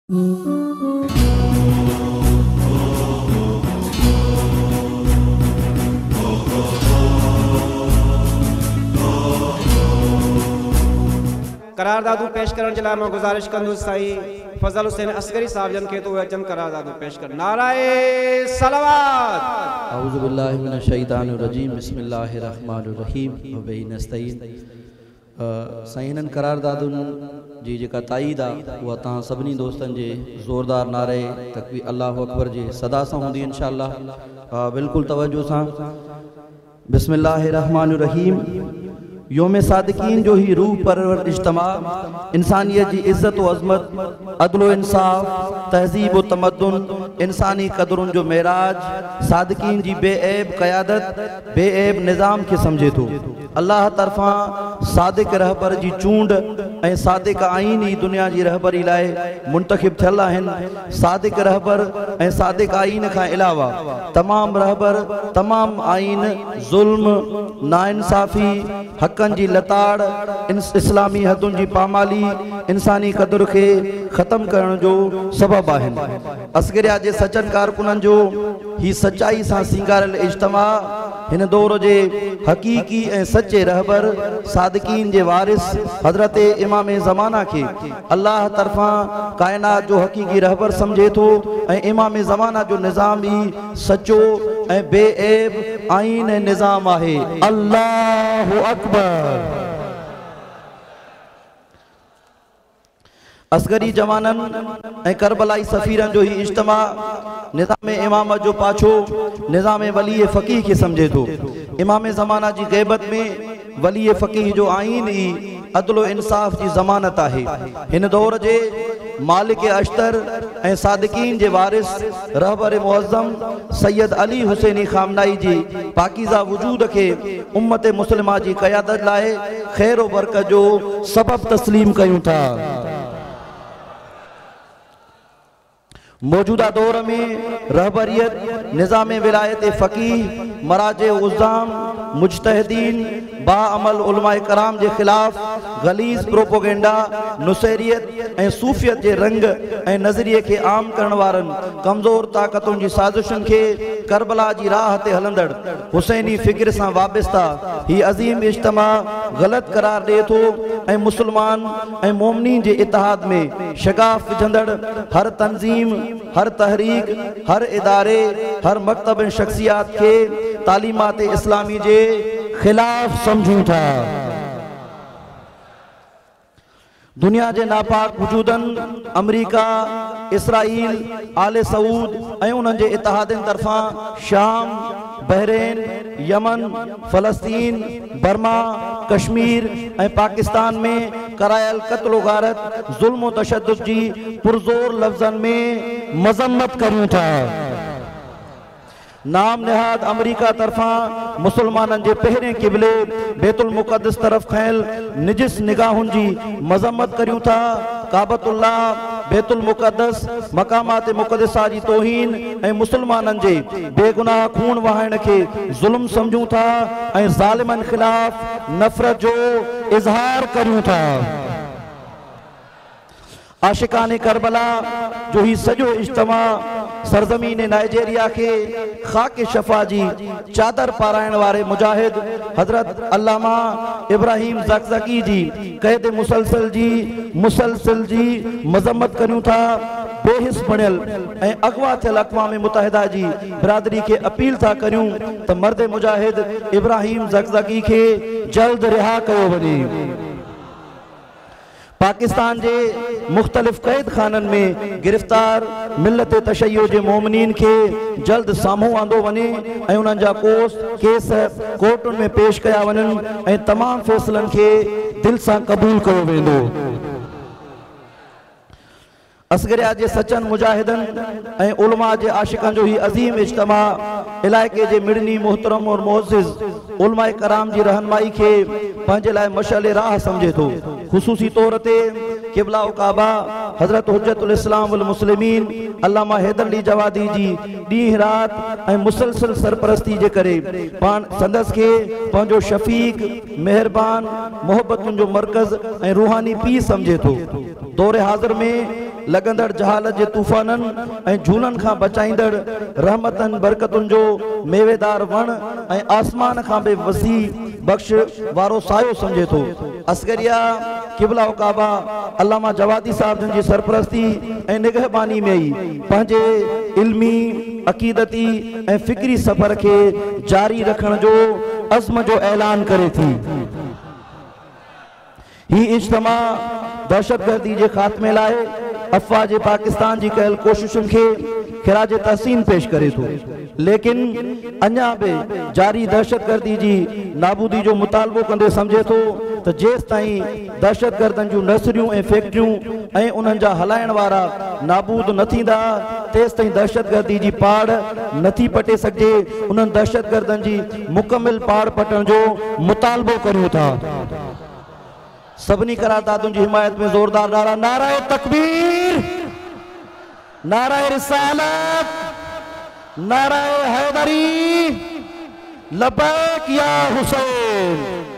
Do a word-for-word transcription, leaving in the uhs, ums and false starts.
करारदादू पेश करण जे लाइ मां गुज़ारिश कंदुसि साईं फज़ल हुसैन असगरी साहब जन खे तो उहे अचनि करारदादू पेश कर। नाराए सलावत। अऊज़ु बिल्लाहि मिनश शैतानिर रजीम बिस्मिल्लाहिर रहमानिर रहीम व बिही नस्तईन। साईं करारदादुनि जी जेका ताईद आहे उहा तव्हां सभिनी दोस्तनि जे ज़ोरदार नारे तकबीर अल्लाहु अकबर जे सदा सां हूंदी इंशाअल्लाह। बिल्कुलु तवज्जो सां बिस्मिल्लाहिर रहमानिर रहीम। योम सादिकीन जो ही रूह परवर इज्तमा इंसानियत की इज्जत व अजमत अदलो इंसाफ तहजीब व तमद्दुन इंसानी कदरुन जो मेराज सादिकीन जी बेऐब क़यादत बेऐब निज़ाम के समझे तो अल्लाह तरफा सादिक रहबर जी चूंड ऐं सादिक आईन ही दुनिया की रहबरी लाए मुंतखिब थियल आहिनि। सादिक रहबर ऐं सादिक आईन का अलावा तमाम रहबर तमाम आईन ज़ुल्म नाइंसाफ़ी हक़न जी लताड़ इस्लामी हदुन जी पामाली इंसानी कदर के ख़त्म करण जो सबब आहिनि। असगरिया जे सचन कारकुनन जो ही सच्चाई सां सिंगारल इज्तमा हिन दौर जे हकीकी ऐं सच्चे रहबर सादिकीन जे वारिस हज़रत इमाम ज़माना के अल्लाह तरफा कायनात जो हकीकी रहबर समझे तो ऐं इमाम ज़माना जो निज़ाम ही सच्चो ऐं बेऐब आईन ऐं निज़ाम आहे। अल्लाहु अकबर। असगरी जवानन ऐं करबलाई सफ़ीरन जो ही इज्तमा निज़ाम इमाम जो पाछो निज़ाम वली फ़कीह के समझे तो इमाम ज़माना जी ग़ैबत में वली फ़कीह जो आईन ही अदलो इंसाफ की ज़मानत आहे। हिन दौर जे मालिक अश्तर ऐं सादिकीन जे वारिस रहबर मुअज़्ज़म सैयद अली हुसैनी खामनाई जी पाकीज़ा वजूद के उम्मत मुस्लिमा जी क़यादत लाए खैर व बरकत जो सबब तस्लीम कयूं था। मौजूदा दौर में रहबरियत निज़ाम विलायत फ़कीह मराजे उज़्ज़ाम मुज्तहिदीन बाअमल उलमाए कराम के खिलाफ गलीज़ प्रोपोगेंडा नुसैरियत ऐं सूफ़ियत के रंग ऐं नज़रिए के आम करण वारन कमज़ोर ताक़तुन जी साज़िशुन के करबला की राह ते हलंदड़ हुसैनी फ़िक्र से वाबस्ता ही अज़ीम इज्तमा गलत करार दे तो ऐं मुसलमान ऐं मोमिनीन के इतिहाद में शगाफ विझंदड़ हर तंजीम हर तहरीक हर इदारे हर मकतब शख्सियात के तालीमात इस्लामी के खिलाफ समझूं था। दुनिया के नापाक वजूदन अमरीका इसराइल आले सऊद ऐं उन्हनि जे इतिहादनि तरफा शाम बहरेन यमन फ़लस्तीन बर्मा कश्मीर ऐं पाकिस्तान में करायल कत्ल गारत जुल्म तशद्दुद जी पुरज़ोर लफ्ज़न में मज़म्मत करूं था। नाम निहाद अमरीका तरफा मुसलमानन जे पहरे किबले बैतुल मुक़द्दस तरफ खैल निजिस निगाहुन जी मज़म्मत करूं था। काबतुल्लाह बैतुल मुक़द्दस मकामात मुक़द्दसा जी तौहीन ऐं मुसलमानन जे बेगुनाह खून वहाइण के जुल्म समझूं था ऐं ज़ालिमन खिलाफ नफ़रत जो इज़हार करूं था। आशिकाने करबला जो ही सजो इज्तमा सरजमीन नाइजेरिया के खाक शफा जी चादर पारायण वारे मुजाहिद हजरत अल्लामा इब्राहिम ज़क़ज़क़ी जी कैद मुसलसल जी मुसलसल जी मज़म्मत करूं था। बेहिस बणियल ऐं अगवा थियल अक़वाम मुत्तहिदा जी बिरादरी के अपील था करूं त मर्द मुजाहिद इब्राहिम ज़क़ज़क़ी के जल्द रिहा कयो वञे। पाकिस्तान के मुख्तलिफ कैद खानन में गिरफ्तार मिलत तशय्यो के मोमिनीन के जल्द सामू आंदो वने ऐं उन्हनि जा कोस केस कोर्टुन में पेश कया वञनि ऐं तमाम फैसलन के दिल से कबूल कयो वेंदो। असगरिया जे सचन मुजाहिदन ऐं उलमा जे आशिकन जो ही अजीम इज्तमा इलाके जे मिड़नी मोहतरम और मोअज़्ज़िज़ उलमाए कराम जी रहनुमाई के पंहिंजे लाइ मशअल राह समझे तो। खुसूसी तौर ते क़िबला उ काबा हज़रत हुज्जतुल इस्लाम वल मुस्लिमीन अल्लामा हैदर अली जवादी जी ॾींहुं रात ऐं मुसलसल सरपरस्ती जे करे पान संदस के पंहिंजो शफ़ीक मेहरबान मोहब्बतुनि जो मरकज़ ऐं रूहानी पीर समझे तो। दौर हाज़िर में लगंदड़ जहालत जे तूफ़ाननि ऐं झूलनि खां बचाईंदड़ रहमतनि बरकतुनि जो मेवेदार वण ऐं आसमान खां बि वसी बख़्श वारो सायो सम्झे थो। असगरिया क़िबला काबा अल्लामा जवादी साहब जन जी सरपरस्ती ऐं निगहबानी में ई पंहिंजे इल्मी अक़ीदती ऐं फ़िक्री सफ़र खे जारी रखण जो अज़्म जो ऐलान करे थी। ही इज्तिमा दहशतगर्दी जे ख़ात्मे लाइ अफ़वाह जे पाकिस्तान जी कयल कोशिशुनि खे ख़िराज तहसीन पेश करे थो, लेकिन अञा बि जारी दहशतगर्दी जी नाबूदी जो मुतालबो कंदे सम्झे थो त जेसि ताईं दहशतगर्दनि जूं नसरियूं ऐं फैक्ट्रियूं ऐं उन्हनि जा हलाइण वारा नाबूद न थींदा तेसि ताईं दहशतगर्दी जी पाड़ नथी पटे सघिजे। उन्हनि दहशतगर्दनि जी मुकमिल पाड़ पटण जो मुतालबो करियूं था। सभिनी करारदादुनि जी हिमायत में ज़ोरदार नारा नाराए तकबीर, नाराए रिसालत, नाराए हैदरी, लबैक या हुसैन।